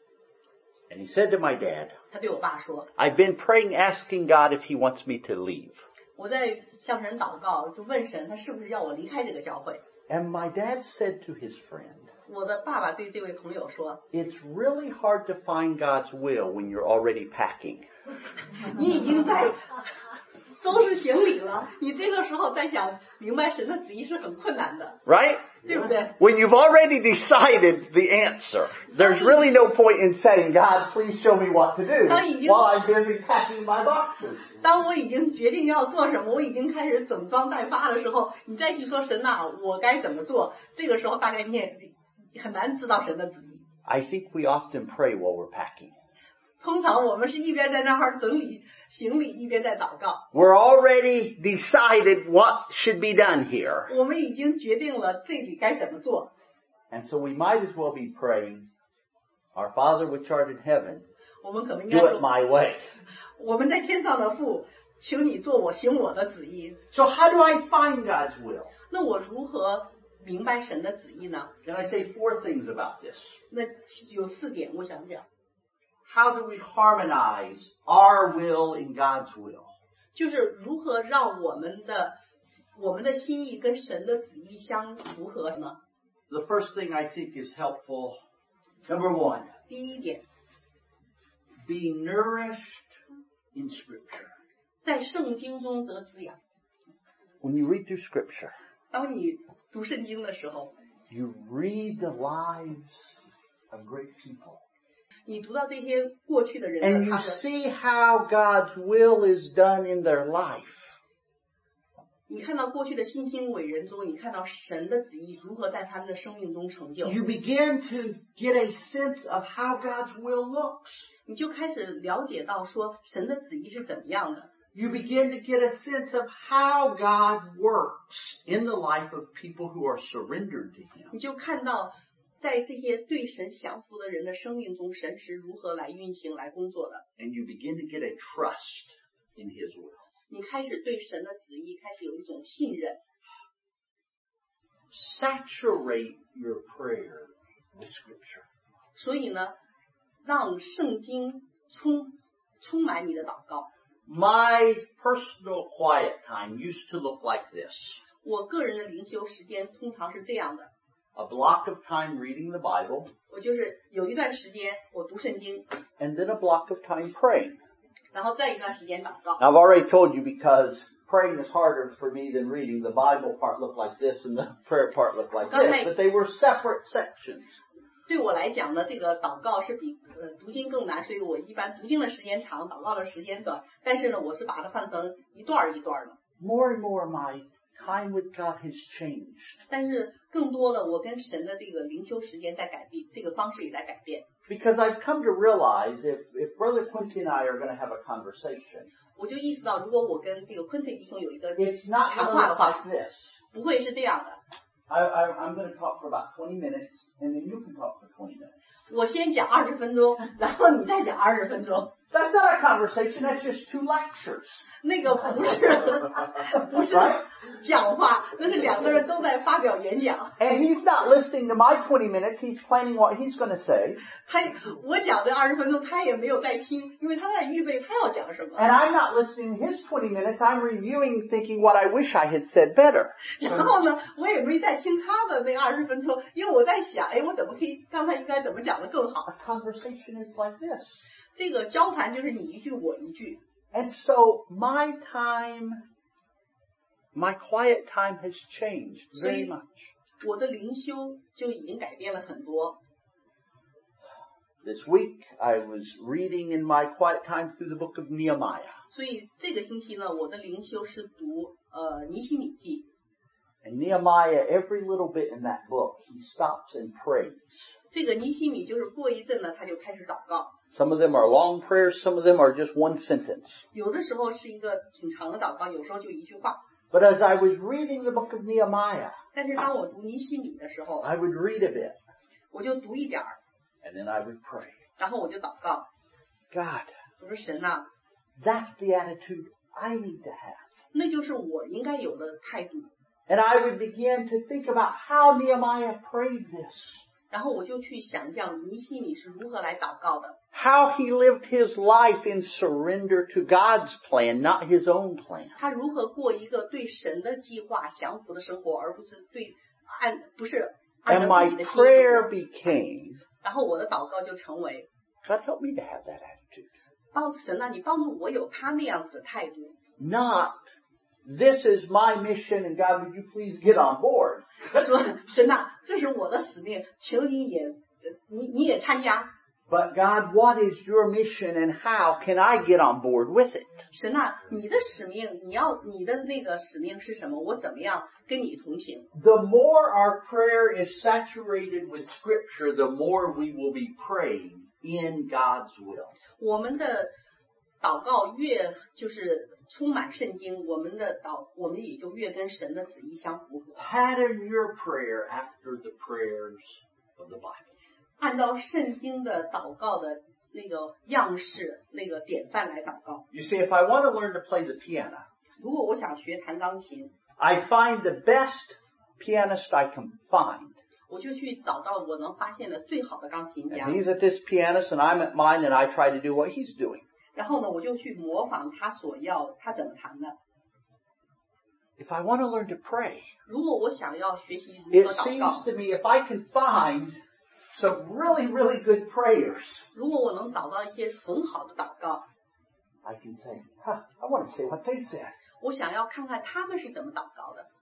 And he said to my dad, 他对我爸说 I've been praying, asking God if He wants me to leave.：“ 我在向神祷告，就问神，他是不是要我离开这个教会？” And my dad said to his friend, 我的爸爸对这位朋友说 It's really hard to find God's will when you're already packing.：“ 你已经在收拾行李了，你这个时候再想明白神的旨意是很困难的， Right? 对不对？ When you've already decided the answer, there's really no point in saying, God, please show me what to do while I'm busy packing my boxes. 当我已经决定要做什么，我已经开始整装待发的时候，你再去说神呐，我该怎么做？这个时候大概你也很难知道神的旨意。 I think we often pray while we're packing. 通常我们是一边在那儿整理行李，一边在祷告。 We're already decided what should be done here. 我们已经决定了这里该怎么做， And so we might as well be praying, Our Father which art in heaven, 我们可能应该 do it 说， my way. 我们在天上的父，请你做我行我的旨意。 So how do I find God's will? 那我如何明白神的旨意呢？ Can I say 4 things about this? 那有4点，我想讲， How do we harmonize our will in God's will? 就是如何让我们的心意跟神的旨意相符合呢？ The first thing I think is helpful, number 1, 第一点， be nourished in Scripture. 在圣经中得滋养。 When you read through Scripture, 当你读圣经的时候， you read the lives of great people. 你读到这些过去的人 And 的 you 他的， see how God's will is done in their life. 你看到过去的新兴伟人中，你看到神的旨意如何在他们的生命中成就， You begin to get a sense of how God's will looks. 你就开始了解到说神的旨意是怎么样的。 You begin to get a sense of how God works in the life of people who are surrendered to Him. 你就看到在这些对神降服的人的生命中，神是如何来运行、来工作的。 And you begin to get a trust in His will. 你开始对神的旨意开始有一种信任。 Saturate your prayer with Scripture. 所以呢，让圣经充满你的祷告。 My personal quiet time used to look like this. 我个人的灵修时间通常是这样的， A block of time reading the Bible, 我就是有一段时间我读圣经， and then a block of time praying. 然后再一段时间祷告。 Now, I've already told you because praying is harder for me than reading. The Bible part looked like this and the prayer part looked like this, but they were separate sections. 对我来讲呢，这个祷告是比读经更难，所以我一般读经的时间长，祷告的时间短。但是呢，我是把它放成一段一段的。 More and more, my time with God has changed. 但是更多的，我跟神的这个灵修时间在改变，这个方式也在改变。 Because I've come to realize if Brother Quincy and I are going to have a conversation, 我就意识到，如果我跟这个昆翠弟兄有一个 it's not 谈 going to 话的 look 话， like this. 不会是这样的。 I'm going to talk for about 20 minutes, and then you can talk for 20 minutes. 我先讲20分钟，然后你再讲20分钟。 That's not a conversation, that's just 2 lectures. 那个不是讲话，那是2个人都在发表演讲。 And he's not listening to my 20 minutes, he's planning what he's going to say. 我讲这20分钟，他也没有在听，因为他在预备他要讲什么。 And I'm not listening to his 20 minutes, I'm reviewing thinking what I wish I had said better. 然后呢，我也没在听他的那20分钟，因为我在想，我怎么可以刚才应该怎么讲的更好。 A conversation is like this. 这个交谈就是你一句我一句。 And so my quiet time has changed very much. 我的灵修就已经改变了很多。 This week I was reading in my quiet time through the book of Nehemiah. 所以这个星期呢，我的灵修是读尼希米记。 And Nehemiah, every little bit in that book, he stops and prays. 这个尼希米就是过一阵呢，他就开始祷告。 Some of them are long prayers, some of them are just one sentence. 有的时候是一个挺长的祷告，有时候就一句话。 But as I was reading the book of Nehemiah, 但是当我读尼希米的时候， I would read a bit, 我就读一点儿， and then I would pray. 然后我就祷告。 God, 我说神啊， that's the attitude I need to have. 那就是我应该有的态度。 And I would begin to think about how Nehemiah prayed this. 然后我就去想象尼希米是如何来祷告的， How he lived his life in surrender to God's plan, not his own plan. 他如何过一个对神的计划降服的生活，而不是不是按 And 照 my 自己的心意 prayer 的活。 became, 然后我的祷告就成为， God help me to have that attitude. 神啊，你帮助我有他那样子的态度， Not, this is my mission and God would you please get on board. 说神啊，这是我的使命，求你也参加。 But God, what is your mission and how can I get on board with it? 神啊，你的使命，你的那个使命是什么？我怎么样跟你同行？ The more our prayer is saturated with Scripture, the more we will be praying in God's will. 我们的祷告越就是充满圣经，我们也就越跟神的旨意相符合。 Pattern your prayer after the prayers of the Bible. 按照圣经的祷告的那个样式、那个典范来祷告。 You see, if I want to learn to play the piano, 如果我想学弹钢琴， I find the best pianist I can find. 我就去找到我能发现的最好的钢琴 And 家， he's at this pianist and I'm at mine and I try to do what he's doing. 然后呢，我就去模仿他他怎么弹的。 If I want to learn to pray, 如果我想要学习如 it 何祷 seems 告， to me if I can find some really, really good prayers, 如果我能找到一些很好的祷告， I can say, I want to say what they said. 我想要看看他们是怎么祷告的。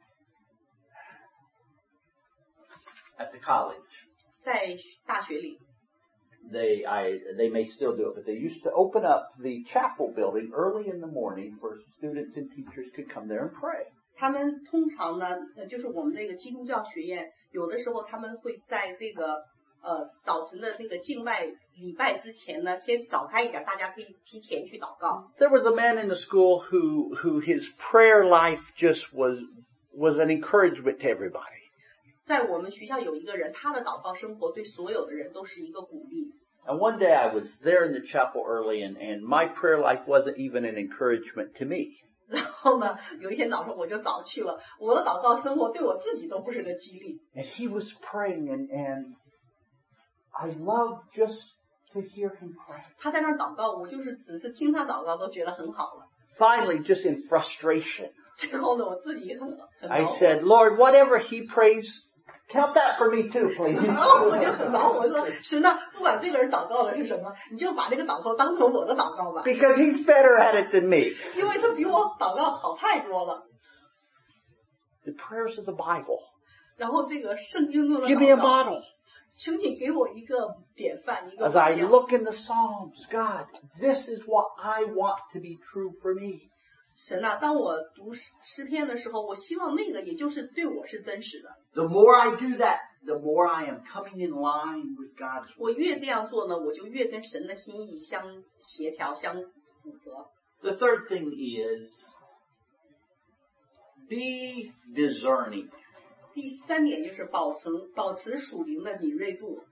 At the college, 在大学里， they may still do it, but they used to open up the chapel building early in the morning for students and teachers could come there and pray. 他们通常呢，就是我们那个基督教学院，有的时候他们会在这个早晨的那个敬拜礼拜之前呢，先早开一点，大家可以提前去祷告。 There was a man in the school who his prayer life just was an encouragement to everybody. 在我们学校有一个人，他的祷告生活对所有的人都是一个鼓励。 And one day I was there in the chapel early and my prayer life wasn't even an encouragement to me. 然后呢，有一天早上我就早去了，我的祷告生活对我自己都不是个激励。 And he was praying and I loved just to hear him pray. 他在那儿祷告，我只是听他祷告都觉得很好了。 Finally, just in frustration, 最后呢，我自己很 I 恼火。 said, Lord, whatever he prays, count that for me too, 然 please. 后我就很恼火，我说神啊，不管这个人祷告的是什么，你就把这个祷告当成我的祷告吧， Because he's better at it than me. 因为他比我祷告好太多了。 The prayers of the Bible. 然后这个圣经中的 Give me a 祷告， model. 请你给我一个典范，一个 As I 榜样。 look in the Psalms, God, this is what I want to be true for me. 神啊，当我读诗篇的时候，我希望那个也就是对我是真实的。 The more I do that, the more I am coming in line with God's will. 我越这样做呢，我就越跟神的心意相协调、相符合。 The third thing is be discerning. 第3点就是保持属灵的敏锐度。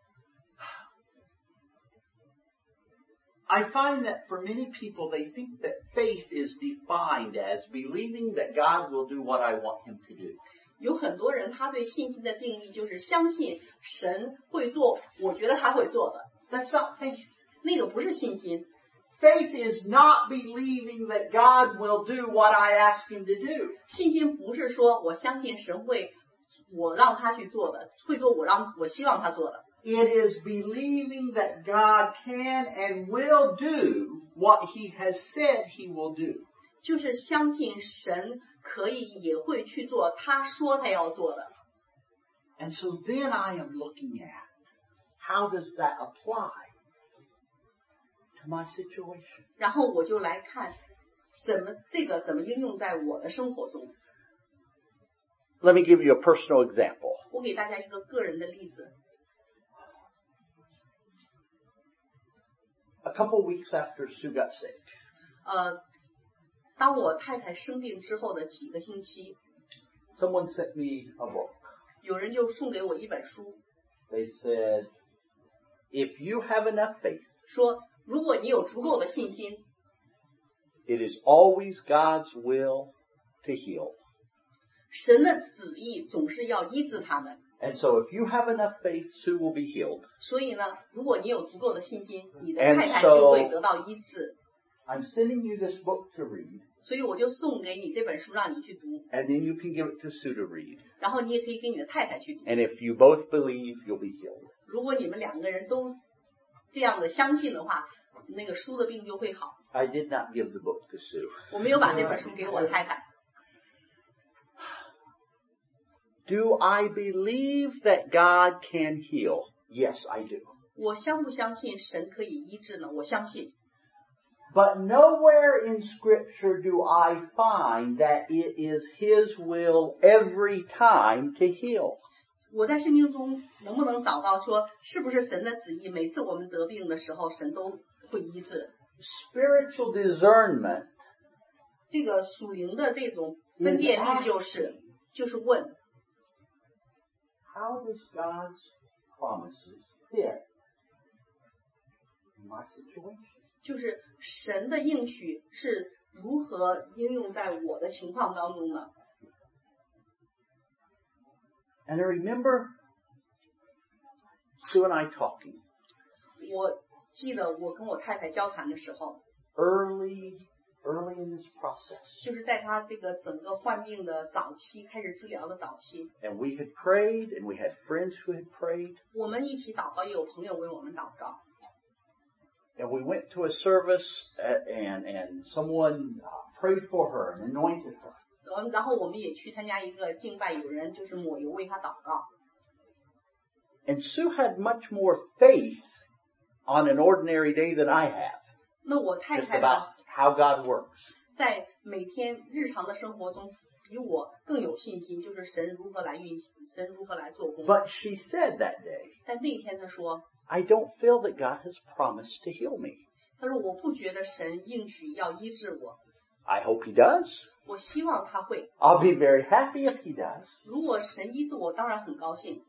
I find that for many people, they think that faith is defined as believing that God will do what I want him to do. 有很多人他对信心的定义就是相信神会做，我觉得他会做的， That's not faith. 那个不是信心。 Faith is not believing that God will do what I ask him to do. 信心不是说我相信神会，我让他去做的，会做我希望他做的。 It is believing that God can and will do what he has said he will do. 就是相信神可以也会去做他说他要做的。 And so then I am looking at how does that apply to my situation? 然后我就来看怎么应用在我的生活中。 Let me give you a personal example. 我给大家一个个人的例子。 A couple weeks after Sue got sick, 当我太太生病之后的几个星期， someone sent me a book. 有人就送给我一本书， They said, if you have enough faith, 说如果你有足够的信心， it is always God's will to heal. 神的旨意总是要医治他们。 And so if you have enough faith, Sue will be healed. 所以呢，如果你有足够的信心，你的 And 太太 so- 就会得到医治。 I'm sending you this book to read, 所以我就送给你这本书，让你去读， and then you can give it to Sue to read. 然后你也可以给你的太太去读。 And if you both believe, you'll be healed. 如果你们2个人都这样的相信的话，那个书的病就会好。 I did not give the book to Sue. 我没有把这本书给我太太。 Do I believe that God can heal? Yes, I do. 我相不相信神可以医治呢？我相信。 But nowhere in Scripture do I find that it is His will every time to heal. 我在圣经中能不能找到说，是不是神的旨意？每次我们得病的时候，神都会医治。 Spiritual discernment 这个属灵的这种分辨力就是问， how does God's promises fit in my situation? 就是神的应许是如何应用在我的情况当中呢？ And I remember Sue and I talking 我记得我跟我太太交谈的时候， early in this process. 就是在她这个整个患病的早期，开始治疗的早期， And we had prayed, and we had friends who had prayed. 我们一起祷告，也有朋友为我们祷告。 And we went to a service, and someone prayed for her and anointed her. 然后我们也去参加一个敬拜，有人就是抹油为她祷告。 And Sue had much more faith on an ordinary day than I have, 那我太 just 太呢， about how God works. 在每天日常的生活中比我更有信心，就是神如何来运行，神如何来做工。 But she said that day, 但那天她说， I don't feel that God has promised to heal me. 她说我不觉得神应许要医治我， I hope He does. 我希望他会。 I'll be very happy if He does. 如果神医治我，当然很高兴。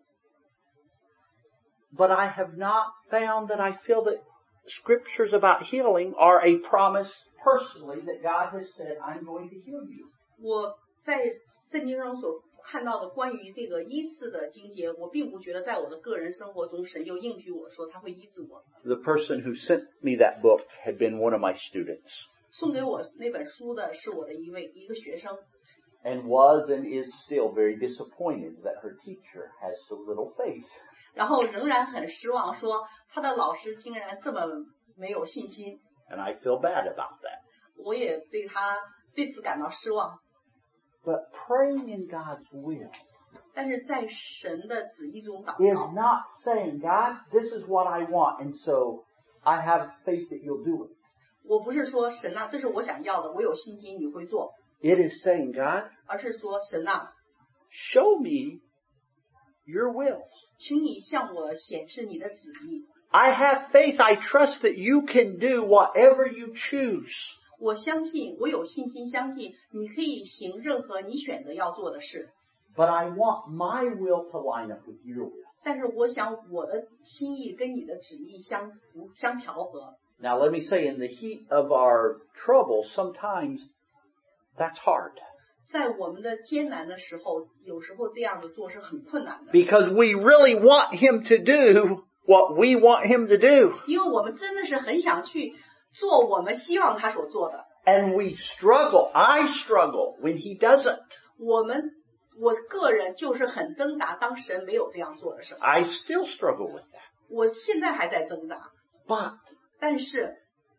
But I have not found that I feel that scriptures about healing are a promise personally that God has said, I'm going to heal you. 我在圣经中所看到的关于这个医治的经节，我并不觉得在我的个人生活中，神就应许我说他会医治我。 The person who sent me that book had been one of my students 送给我那本书的是我的一个学生， and was and is still very disappointed that her teacher has so little faith. 然后仍然很失望，说他的老师竟然这么没有信心， And I feel bad about that. 我也对此感到失望。 But praying in God's will 但是在神的旨意中祷 is 告， not saying, God, this is what I want, and so I have faith that you'll do it. 我不是说神啊，这是我想要的，我有信心你会做， It is saying, God, 而是说神啊， show me your will. 请你向我显示你的旨意。 I have faith. I trust that you can do whatever you choose. 我相信，我有信心相信你可以行任何你选择要做的事， But I want my will to line up with your will. 但是我想我的心意跟你的旨意相符相调和。 Now let me say, in the heat of our trouble, sometimes that's hard. 在我们的艰难的时候，有时候这样的做是很困难的， Because we really want him to do what we want him to do. 因为我们真的是很想去做我们希望他所做的。 And we struggle. I struggle when he doesn't. 我个人就是很挣扎，当神没有这样做的时候， I still struggle with that. 我现在还在挣扎， But 但是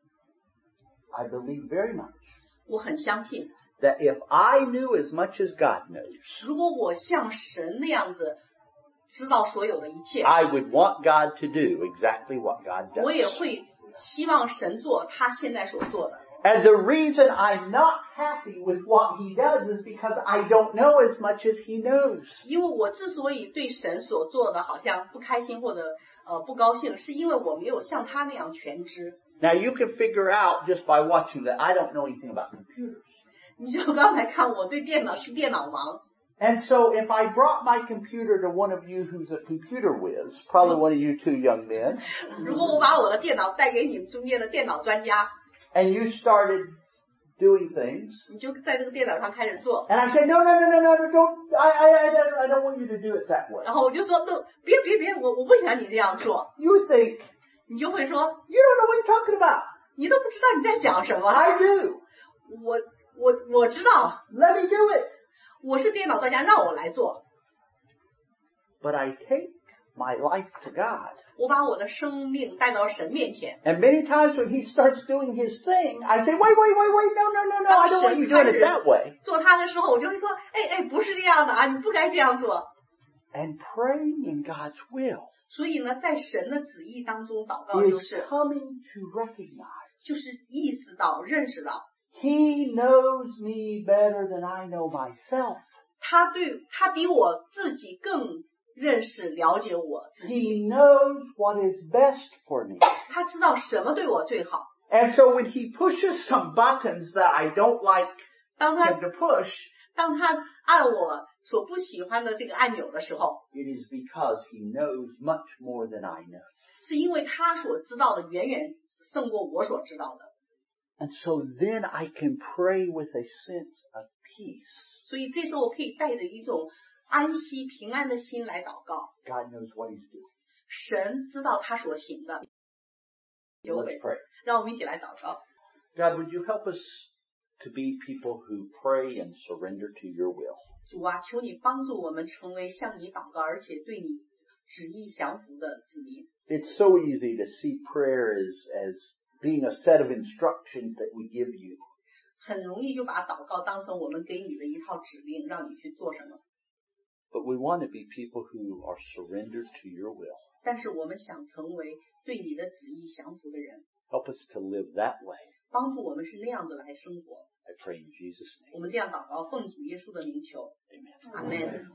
I believe very much 我很相信， that if I knew as much as God knows, 如果我像神那样子知道所有的一切， I would want God to do exactly what God 我也 does. 会希望神做他现在所做的。 And the reason I'm not happy with what he does is because I don't know as much as he knows. 因为我之所以对神所做的好像不开心或者不高兴，是因为我没有像他那样全知。 Now you can figure out just by watching that I don't know anything about computers. 你就刚才看我对电脑是电脑盲， And so if I brought my computer to one of you who's a computer whiz, probably one of you two young men, 如果我把我的电脑带给你们中间的电脑专家， and you started doing things, 你就在这个电脑上开始做， and I said, no, don't, I don't want you to do it that way. 然后我就说，no，别，我不想你这样做， You would think, 你就会说， you don't know what you're talking about. 你都不知道你在讲什么。 I do. 我知道， Let me do it. 我是电脑专家，让我来做。 But I take my life to God. 我把我的生命带到神面前。 And many times when he starts doing his thing, I say, wait, no, I don't want you doing it that way. 做他的时候，我就会说，不是这样的啊，你不该这样做。 And praying in God's will 所以呢，在神的旨意当中祷告，就 is 是 coming to recognize 就是意识到、认识到， he knows me better than I know myself. 他比我自己更认识、了解我自己， He knows what is best for me. 他知道什么对我最好。 And so when he pushes some buttons that I don't like 当他 him to push, 按我所不喜欢的这个按钮的时候， it is because he knows much more than I know. 是因为他所知道的远远胜过我所知道的。 And so then I can pray with a sense of peace. 所以这时候我可以带着一种安息、平安的心来祷告。 God knows what he's doing. 神知道他所行的。 Let's pray. 让我们一起来祷告。 God, would you help us to be people who pray and surrender to your will? 主啊，求你帮助我们成为向你祷告，而且对你旨意降服的子民。 It's so easy to see prayer as being a set of instructions that we give you. 很容易就把祷告当成我们给你的一套指令，让你去做什么。 But we want to be people who are surrendered to your will. 但是我们想成为对你的旨意降服的人， Help us to live that way. 帮助我们是那样子来生活。 I pray in Jesus' name. 我们这样祷告，奉主耶稣的名求， Amen. 阿门。